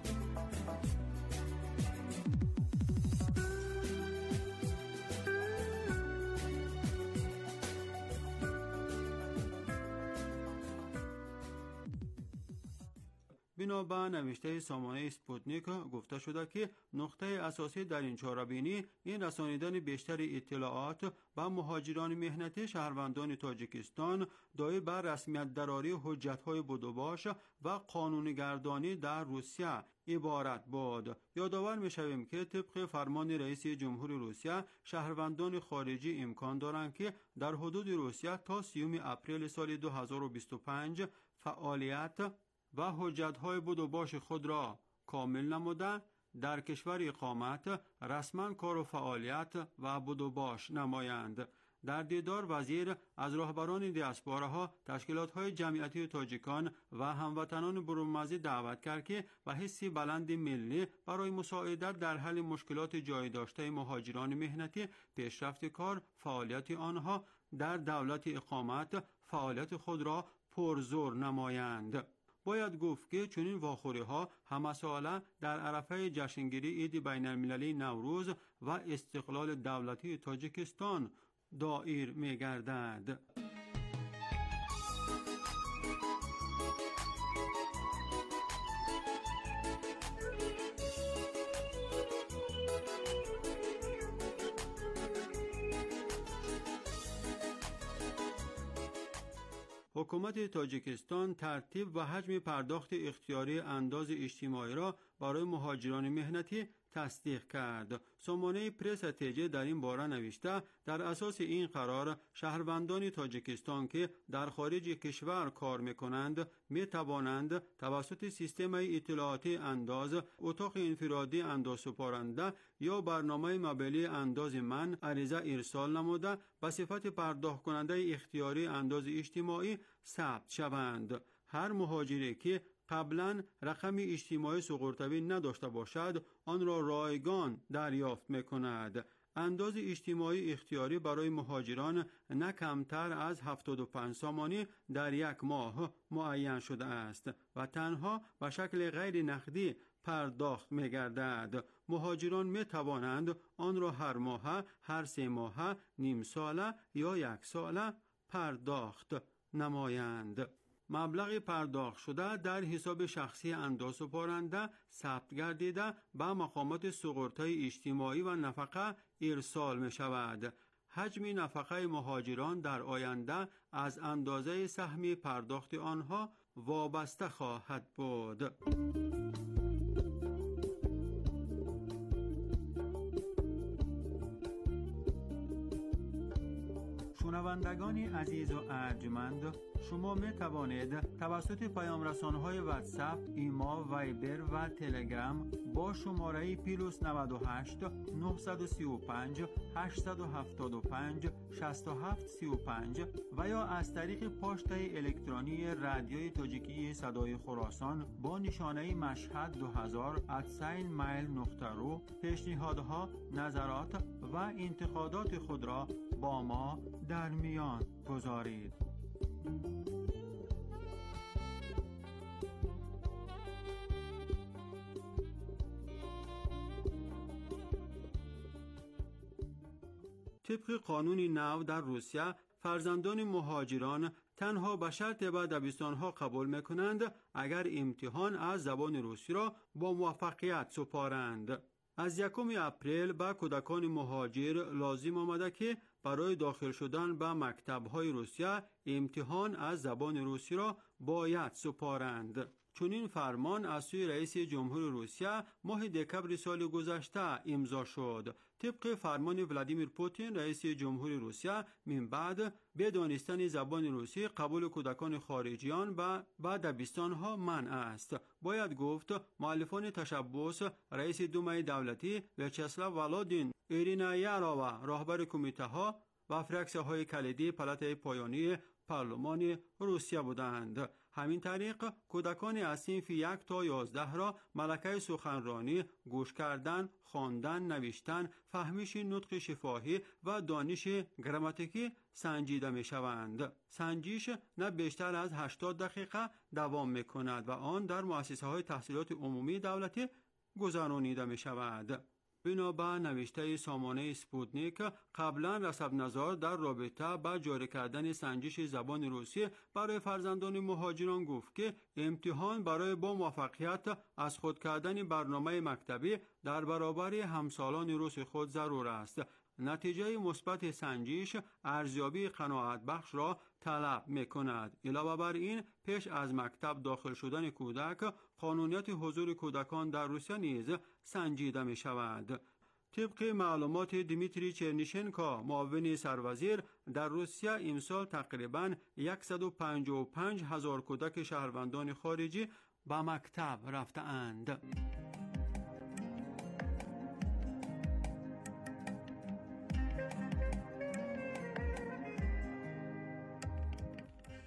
بنا به نوشته سامانه اسپوتنیک گفته شده که نقطه اساسی در این چاره‌بینی این رسانیدن بیشتر اطلاعات به مهاجران مهنتی شهروندان تاجیکستان دایره بر رسمیت دراری حجت‌های بدوباش و قانونی‌گردانی در روسیه عبارت بود. یادآور می‌شویم که طبق فرمان رئیس جمهور روسیه شهروندان خارجی امکان دارند که در حدود روسیه تا سیوم اپریل سال دو هزار و بیست و پنج فعالیت و حجت‌های بود و باش خود را کامل نموده در کشور اقامت رسما کار و فعالیت و بود و باش نمایند. در دیدار وزیر از رهبران دیاسپوراها، تشکیلات‌های جمعیتی تاجیکان و هموطنان برون‌مرزی دعوت کرد که با حسی بلند ملی برای مساعدت در حل مشکلات جای داشته مهاجران مهنتی، پیشرفت کار، فعالیت آنها در دولت اقامت فعالیت خود را پرزور نمایند. باید گفت که چنین واخوری‌ها همساله در عرفه جشنگیری عید بین‌المللی نوروز و استقلال دولتی تاجیکستان دایر می‌گردد. حکومت تاجیکستان ترتیب و حجم پرداخت اختیاری انداز اجتماعی را برای مهاجران مهنتی تصدیق کرد. سامانه پرس تیجه در این باره نوشته در اساس این قرار شهروندان تاجیکستان که در خارج کشور کار می‌کنند می توانند توسط سیستم اطلاعاتی انداز، اتاق انفرادی اندازسپارنده یا برنامه موبایلی انداز من عریضه ارسال نموده به صفت پرداخت کننده اختیاری انداز اجتماعی ثبت شوند. هر مهاجری که قبلا رقم اجتماعی سقورتوی نداشته باشد آن را رایگان دریافت می‌کند. انداز اجتماعی اختیاری برای مهاجران نه کمتر از هفتاد و پنج سامانی در یک ماه معین شده است و تنها به شکل غیر نقدی پرداخت می‌گردد. مهاجران می‌توانند آن را هر ماه، هر سه ماه، نیم ساله یا یک ساله پرداخت نمایند. مبلغ پرداخت شده در حساب شخصی اندازسپارنده ثبت گردیده به مقامات سقورت‌های اجتماعی و نفقه ارسال می شود. حجم نفقه مهاجران در آینده از اندازه سهم پرداخت آنها وابسته خواهد بود. شنوندگان عزیز و ارجمند، شما می توانید توسط پیام رسانه‌های واتساپ، ایما، وایبر و تلگرام با شماره پلاس نود و هشت نهصد و سی و پنج هشتصد و هفتاد و پنج شصت و هفت سی و پنج و یا از طریق پست الکترونی رادیوی تاجیکی صدای خراسان با نشانه مشهد دو هزار ات سین میل نقطه رو پیشنهادها، نظرات و انتقادات خود را با ما در میان گذارید. طبق قانون نو در روسیه فرزندان مهاجران تنها به شرط به دبستان‌ها قبول می‌کنند اگر امتحان از زبان روسی را با موفقیت سپارند. از یکم اپریل به کودکان مهاجر لازم آمده که برای داخل شدن به مکتب‌های روسیه امتحان از زبان روسی را باید سپارند. چون این فرمان از سوی رئیس جمهور روسیه ماه دکمبر سال گذشته امضا شد. طبق فرمان ولادیمیر پوتین رئیس جمهور روسیه من بعد به دانستن زبان روسی قبول کودکان خارجیان به به دبستان‌ها منع است. باید گفت مؤلفان تشبث رئیس دومای دولتی ویاچسلاو ولادین ایرینایاروا راهبر کمیته‌ها و فراکسیون‌های کلیدی پالات پایانی پارلمان روسیه بودند. همین طریق کودکان از صنف یک تا یازده را ملکه سخنرانی، گوش کردن، خواندن، نوشتن، فهمیش نطق شفاهی و دانش گراماتیکی سنجیده می شوند. سنجش نه بیشتر از هشتاد دقیقه دوام می کند و آن در مؤسسه های تحصیلات عمومی دولتی گذرانیده می شود. بنابر نوشته سامانه سپوتنیک قبلا رسب نظار در رابطه با جاری کردن سنجش زبان روسی برای فرزندان مهاجران گفت که امتحان برای با موفقیت از خود کردن برنامه مکتبی در برابر همسالان روس خود ضرور است. نتیجه مثبت سنجش ارزیابی قناعت بخش را طلب می کند. علاوه بر این پیش از مکتب داخل شدن کودک قانونیت حضور کودکان در روسیه نیز سنجیده می شود. طبق معلومات دیمیتری چرنیشنکو معاون سروزیر در روسیه امسال تقریباً صد و پنجاه و پنج هزار کودک شهروندان خارجی به مکتب رفته‌اند.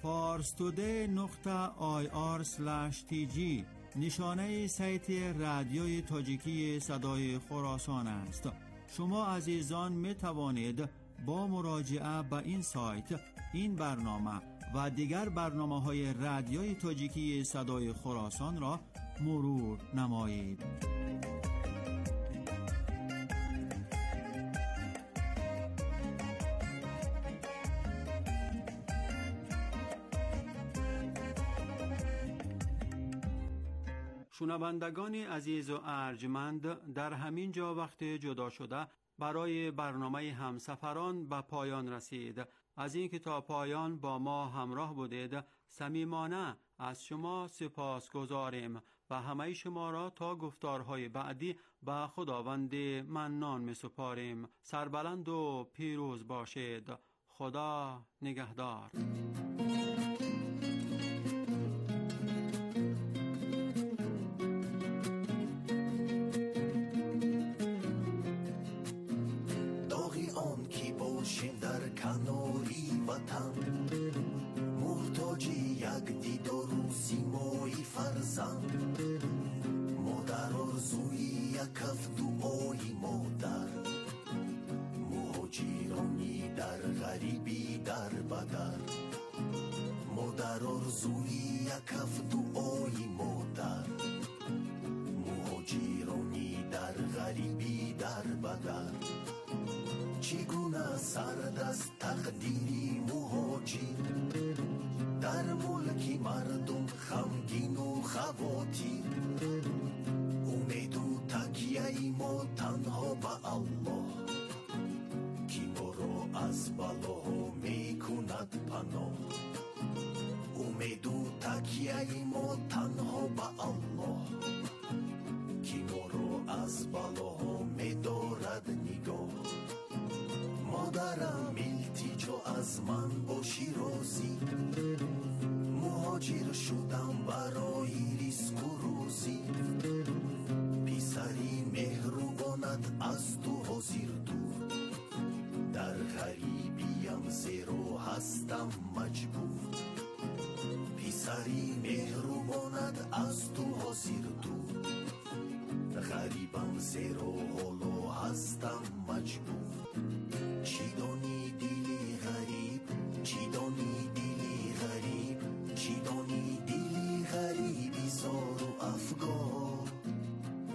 فارستوده نقطه آی آر اسلش تی جی نشانه سایت رادیوی تاجیکی صدای خراسان است. شما عزیزان می توانید با مراجعه به این سایت این برنامه و دیگر برنامه‌های رادیوی تاجیکی صدای خراسان را مرور نمایید. شنوندگان عزیز و ارجمند، در همین جا وقت جدا شده برای برنامه همسفران به پایان رسید. از این که تا پایان با ما همراه بودید صمیمانه از شما سپاس گذاریم و همه شما را تا گفتارهای بعدی به خداوند منان می سپاریم. سربلند و پیروز باشید. خدا نگهدار. کناری وطن محتاج یک دید و روزی مایی فرزند مادر آرزوی یک کف دعای مادر مهاجرانی در غریبی در بدر مادر آرزوی یک کف دعای مادر مهاجرانی در غریبی در بدر چگونه سرد از تقدیری مهاجر در ملکی مردم خمگین و خواتیر امید و تکیه ما تنها به الله کی ما را از بلاها می کند پناه امید و تکیه ما تنها به الله کی ما را از بلاها می دارد نگاه مادرم التجا از من باشی راضی مهاجر شدم برای ریسک و روزی پسری مهربانت از تو حاضر دور در غریبیم زیرا هستم مجبور پسری مهربانت از تو حاضر دور غریبم زیرا حالا هستم